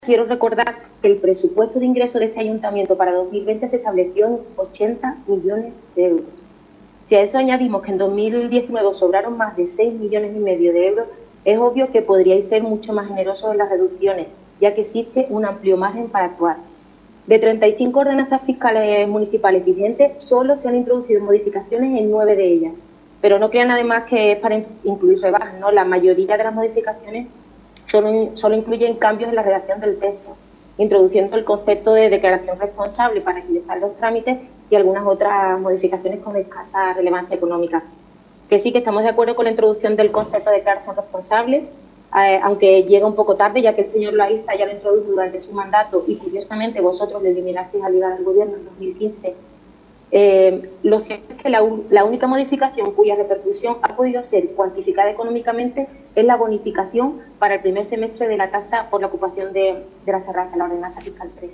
Quiero recordar que el presupuesto de ingreso de este ayuntamiento para 2020 se estableció en 80 millones de euros. Si a eso añadimos que en 2019 sobraron más de 6,5 millones de euros, es obvio que podríais ser mucho más generosos en las reducciones, ya que existe un amplio margen para actuar. De 35 ordenanzas fiscales municipales vigentes, solo se han introducido modificaciones en 9 de ellas. Pero no crean además que es para incluir rebajas, ¿no? La mayoría de las modificaciones solo incluyen cambios en la redacción del texto, introduciendo el concepto de declaración responsable para agilizar los trámites y algunas otras modificaciones con escasa relevancia económica. Que sí que estamos de acuerdo con la introducción del concepto de declaración responsable, aunque llega un poco tarde, ya que el señor Loaiza ya lo introdujo durante su mandato y curiosamente vosotros lo eliminasteis al llegar al gobierno en 2015. Lo cierto es que la única modificación cuya repercusión ha podido ser cuantificada económicamente es la bonificación para el primer semestre de la tasa por la ocupación de las terrazas, la ordenanza fiscal 3.